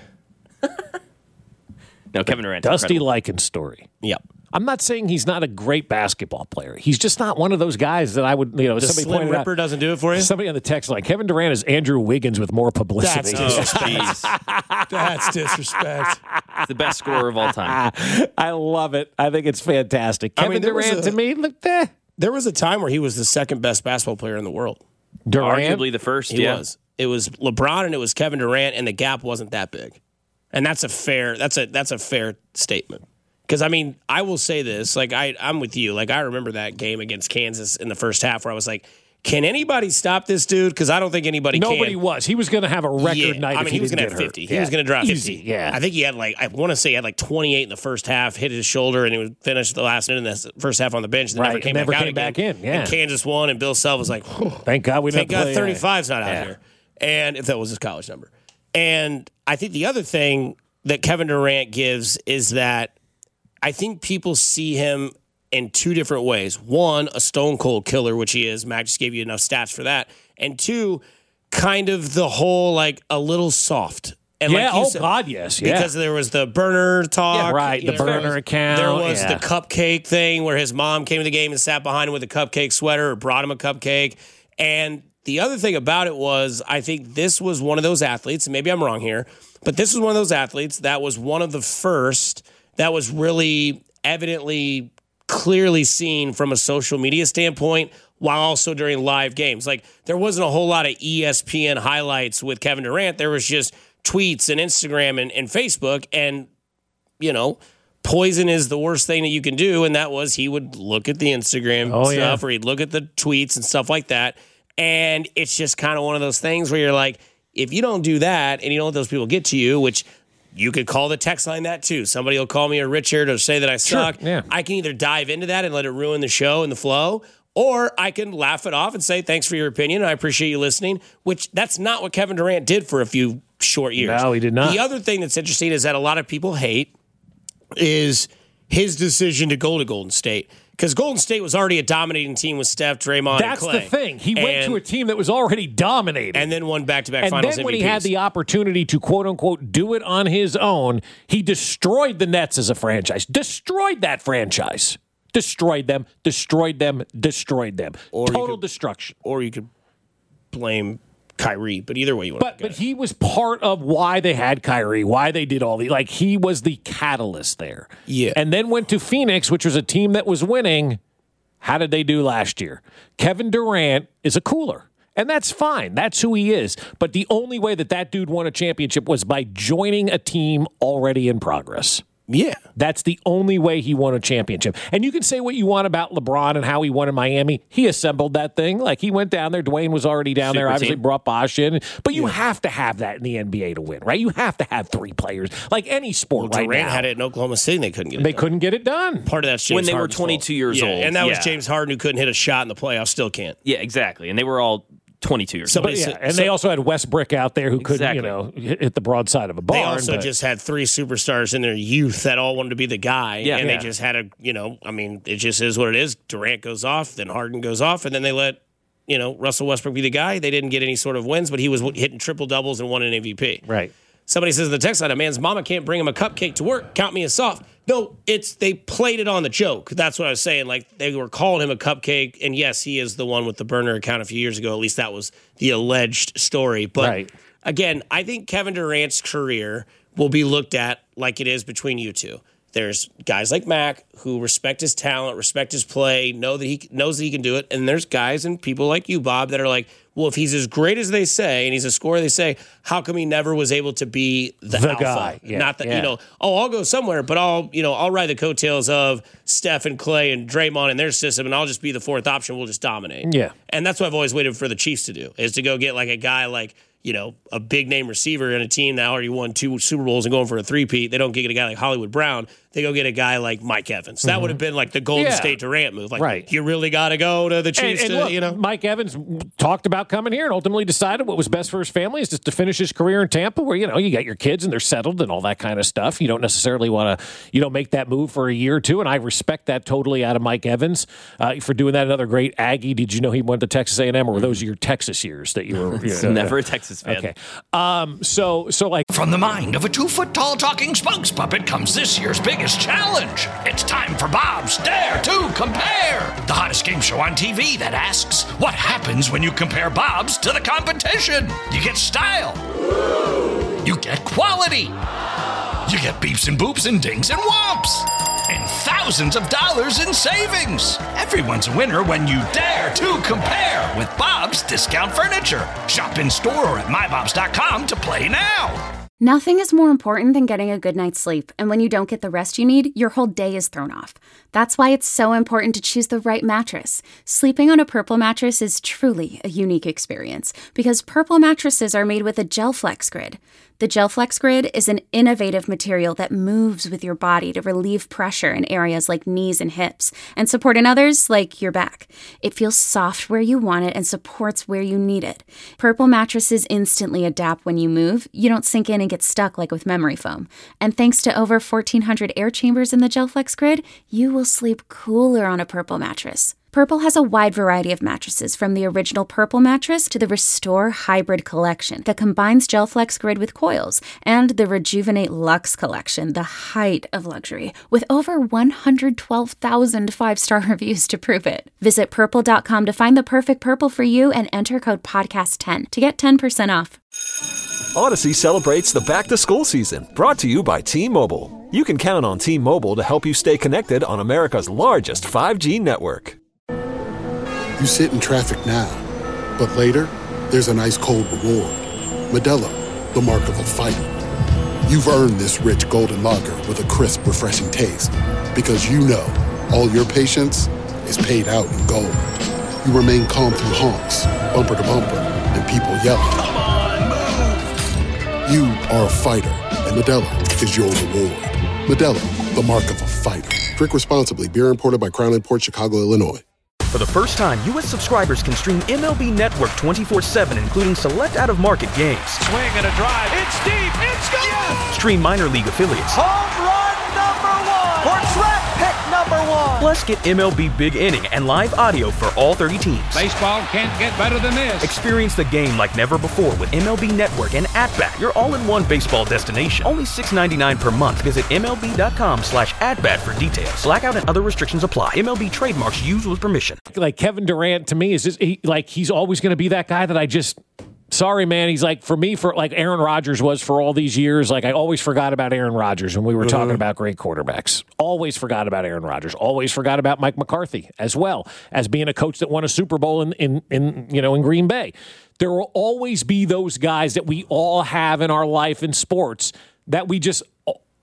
No, Kevin Durant. Dusty Lycan story. Yep. I'm not saying he's not a great basketball player. He's just not one of those guys that I would, you know, The somebody Slim pointed Ripper out, doesn't do it for you? somebody on the text line, Kevin Durant is Andrew Wiggins with more publicity. That's Oh, jeez. That's disrespect. He's the best scorer of all time. I love it. I think it's fantastic. I Kevin mean, there was Durant a- to me, look eh. There was a time where he was the second best basketball player in the world. Durant. Arguably the first, He yeah. was. It was LeBron and it was Kevin Durant, and the gap wasn't that big. And that's a fair. That's a that's a fair statement. Because I mean, I will say this. Like I, I'm with you. Like I remember that game against Kansas in the first half where I was like, "Can anybody stop this dude?" Because I don't think anybody. Nobody can. was. He was going to have a record Yeah. night. I if mean, he, he was going to have fifty. He was going to drop Easy, fifty. Yeah. I think he had like I want to say he had like twenty-eight in the first half. Hit his shoulder and he would finish the last minute in the first half on the bench. And then Right, never came, never back, came out back again. in, yeah. And Kansas won, and Bill Self was like, Thank God we Thank didn't God play. thirty-five's not out Yeah. here. And if that was his college number. And I think the other thing that Kevin Durant gives is that I think people see him in two different ways. One, a stone cold killer, which he is. Mac just gave you enough stats for that. And two, kind of the whole like a little soft. And Yeah, like you oh said, God, yes. Yeah. because there was the burner talk. Yeah, right, you the know, burner there was- account, There was yeah. the cupcake thing where his mom came to the game and sat behind him with a cupcake sweater or brought him a cupcake. And the other thing about it was, I think this was one of those athletes, and maybe I'm wrong here, but this was one of those athletes that was one of the first that was really evidently clearly seen from a social media standpoint while also during live games. Like there wasn't a whole lot of E S P N highlights with Kevin Durant. There was just tweets and Instagram and, and Facebook. And, you know, poison is the worst thing that you can do. And that was he would look at the Instagram Oh, stuff yeah. or he'd look at the tweets and stuff like that. And it's just kind of one of those things where you're like, if you don't do that and you don't let those people get to you, which you could call the text line that too. Somebody will call me a Richard or say that I suck. yeah. I can either dive into that and let it ruin the show and the flow, or I can laugh it off and say, thanks for your opinion. I appreciate you listening, which that's not what Kevin Durant did for a few short years. No, he did not. The other thing that's interesting is that a lot of people hate is his decision to go to Golden State. Because Golden State was already a dominating team with Steph, Draymond, That's and Clay. the thing. He went And- to a team that was already dominated. and then won back-to-back And finals then when M V Ps. he had the opportunity to quote unquote do it on his own, he destroyed the Nets as a franchise. Destroyed that franchise. Destroyed them, destroyed them, destroyed them. Or you Total could- destruction. or you could blame Kyrie, but either way you want But to but he was part of why they had Kyrie, why they did all the like he was the catalyst there. Yeah. And then went to Phoenix, which was a team that was winning. How did they do last year? Kevin Durant is a cooler. And that's fine. That's who he is. But the only way that that dude won a championship was by joining a team already in progress. Yeah. That's the only way he won a championship. And you can say what you want about LeBron and how he won in Miami. He assembled that thing. Like, he went down there. Dwayne was already down Super there. Obviously team. Brought Bosh in. But you yeah. have to have that in the N B A to win, right? You have to have three players. Like any sport well, right Durant now. had it in Oklahoma City, and they couldn't get it They done. couldn't get it done. Part of that's James When they Harden's were twenty-two fault. years yeah, old. And that yeah. was James Harden, who couldn't hit a shot in the playoffs, still can't. Yeah, exactly. And they were all twenty-two years so, old. yeah, and so, they also had Westbrook out there who exactly. couldn't, you know, hit the broadside of a barn. They also but. just had three superstars in their youth that all wanted to be the guy, yeah, and yeah. they just had a, you know, I mean, it just is what it is. Durant goes off, then Harden goes off, and then they let, you know, Russell Westbrook be the guy. They didn't get any sort of wins, but he was hitting triple doubles and won an M V P. Right. Somebody says in the text line, a man's mama can't bring him a cupcake to work. Count me as soft. No, it's they played it on the joke. That's what I was saying. Like, they were calling him a cupcake, and yes, he is the one with the burner account a few years ago. At least that was the alleged story. But right. again, I think Kevin Durant's career will be looked at like it is between you two. There's guys like Mac who respect his talent, respect his play, know that he knows that he can do it. And there's guys and people like you, Bob, that are like, well, if he's as great as they say and he's a scorer they say, how come he never was able to be the, the alpha? guy. Yeah. Not that, yeah. you know, oh, I'll go somewhere, but I'll, you know, I'll ride the coattails of Steph and Clay and Draymond and their system, and I'll just be the fourth option. We'll just dominate. Yeah. And that's what I've always waited for the Chiefs to do, is to go get like a guy like, you know, a big name receiver in a team that already won two Super Bowls and going for a three-peat. They don't get a guy like Hollywood Brown. They go get a guy like Mike Evans. That mm-hmm. would have been like the Golden yeah. State Durant move. Like, right. you really got to go to the Chiefs and, and to, look, you know. Mike Evans talked about coming here and ultimately decided what was best for his family is just to finish his career in Tampa, where, you know, you got your kids and they're settled and all that kind of stuff. You don't necessarily want to, you know, make that move for a year or two. And I respect that totally out of Mike Evans uh, for doing that. Another great Aggie. Did you know he went to Texas A and M, or were those your Texas years that you were? You know, never a Texas fan. Okay. Um, so, so like from the mind of a two-foot-tall talking spokes puppet comes this year's biggest challenge. It's time for Bob's Dare to Compare, the hottest game show on T V that asks, what happens when you compare Bob's to the competition? You get style. You get quality. You get beeps and boops and dings and whomps. And thousands of dollars in savings. Everyone's a winner when you dare to compare with Bob's Discount Furniture. Shop in store or at my bobs dot com to play now. Nothing is more important than getting a good night's sleep, and when you don't get the rest you need, your whole day is thrown off. That's why it's so important to choose the right mattress. Sleeping on a Purple mattress is truly a unique experience, because Purple mattresses are made with a GelFlex Grid. The GelFlex Grid is an innovative material that moves with your body to relieve pressure in areas like knees and hips, and support in others like your back. It feels soft where you want it and supports where you need it. Purple mattresses instantly adapt when you move. You don't sink in and get stuck like with memory foam. And thanks to over fourteen hundred air chambers in the GelFlex Grid, you will sleep cooler on a Purple mattress. Purple has a wide variety of mattresses, from the original Purple mattress to the Restore Hybrid collection that combines GelFlex Grid with coils, and the Rejuvenate Luxe collection, the height of luxury, with over one hundred twelve thousand five-star reviews to prove it. Visit purple dot com to find the perfect Purple for you and enter code podcast ten to get ten percent off. Odyssey celebrates the back-to-school season, brought to you by T-Mobile. You can count on T-Mobile to help you stay connected on America's largest five G network. You sit in traffic now, but later, there's an ice-cold reward. Modelo, the mark of a fighter. You've earned this rich golden lager with a crisp, refreshing taste. Because you know, all your patience is paid out in gold. You remain calm through honks, bumper to bumper, and people yelling. Come on, move! You are a fighter, and Modelo is your reward. Modelo, the mark of a fighter. Drink responsibly. Beer imported by Crown Imports, Chicago, Illinois. For the first time, U S subscribers can stream M L B Network twenty-four seven, including select out-of-market games. Swing and a drive. It's deep. It's gone. Yes! Stream minor league affiliates. Home run number one. Or draft pick number one. Plus, get M L B Big Inning and live audio for all thirty teams. Baseball can't get better than this. Experience the game like never before with M L B Network and At-Bat, your all-in-one baseball destination. Only six dollars and ninety-nine cents per month. Visit M L B dot com slash at-bat for details. Blackout and other restrictions apply. M L B trademarks used with permission. Like Kevin Durant, to me, is just he, like he's always going to be that guy that I just. Sorry, man. He's like, for me, for like Aaron Rodgers was for all these years. Like, I always forgot about Aaron Rodgers when we were mm-hmm. talking about great quarterbacks. Always forgot about Aaron Rodgers. Always forgot about Mike McCarthy as well as being a coach that won a Super Bowl in, in, in you know, in Green Bay. There will always be those guys that we all have in our life in sports that we just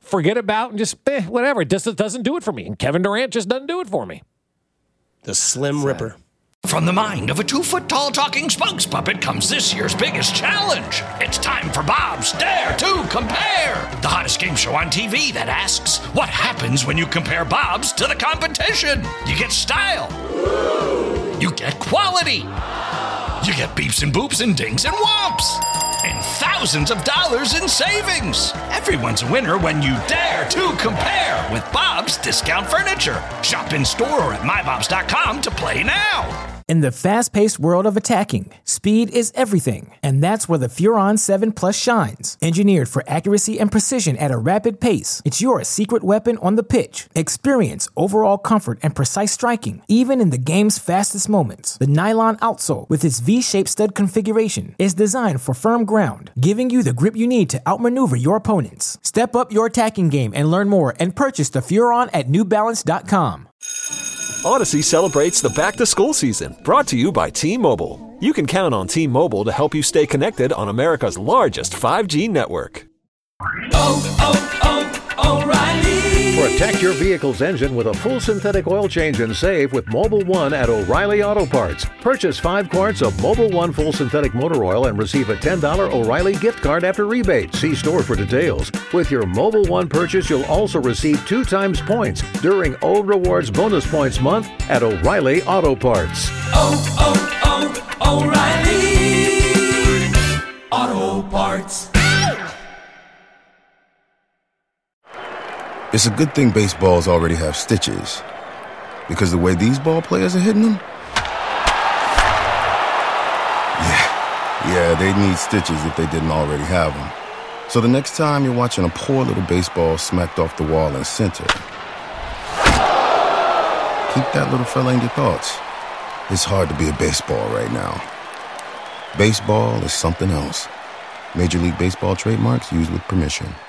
forget about and just eh, whatever. It just it doesn't do it for me. And Kevin Durant just doesn't do it for me. The Slim Ripper. From the mind of a two-foot-tall talking spokes puppet comes this year's biggest challenge. It's time for Bob's Dare to Compare, the hottest game show on T V that asks, what happens when you compare Bob's to the competition? You get style. You get quality. You get beeps and boops and dings and whomps. And thousands of dollars in savings. Everyone's a winner when you dare to compare with Bob's Discount Furniture. Shop in store or at my bobs dot com to play now. In the fast-paced world of attacking, speed is everything, and that's where the Furon seven Plus shines. Engineered for accuracy and precision at a rapid pace, it's your secret weapon on the pitch. Experience overall comfort and precise striking, even in the game's fastest moments. The nylon outsole, with its V-shaped stud configuration, is designed for firm ground, giving you the grip you need to outmaneuver your opponents. Step up your attacking game and learn more and purchase the Furon at new balance dot com. Odyssey celebrates the back-to-school season, brought to you by T-Mobile. You can count on T-Mobile to help you stay connected on America's largest five G network. Oh, oh, oh, O'Reilly! Protect your vehicle's engine with a full synthetic oil change and save with Mobil one at O'Reilly Auto Parts. Purchase five quarts of Mobil one full synthetic motor oil and receive a ten dollars O'Reilly gift card after rebate. See store for details. With your Mobil one purchase, you'll also receive two times points during O Rewards Bonus Points Month at O'Reilly Auto Parts. Oh, oh, oh, O'Reilly Auto Parts. It's a good thing baseballs already have stitches, because the way these ball players are hitting them, yeah, yeah, they need stitches if they didn't already have them. So the next time you're watching a poor little baseball smacked off the wall in center, keep that little fella in your thoughts. It's hard to be a baseball right now. Baseball is something else. Major League Baseball trademarks used with permission.